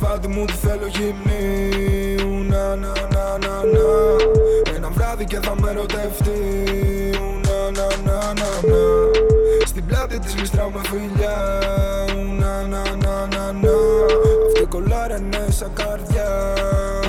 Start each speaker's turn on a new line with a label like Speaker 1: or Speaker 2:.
Speaker 1: κρεβάτι μου τη θέλω γυμνή. Να, να, να, να, να. Ένα βράδυ και θα με ερωτευτεί. Να, να, να, να, να. Στην πλάτη της γλιστράω με φιλιά. Να, να, να, να, να. Αυτή κολλάρανε σαν καρδιά.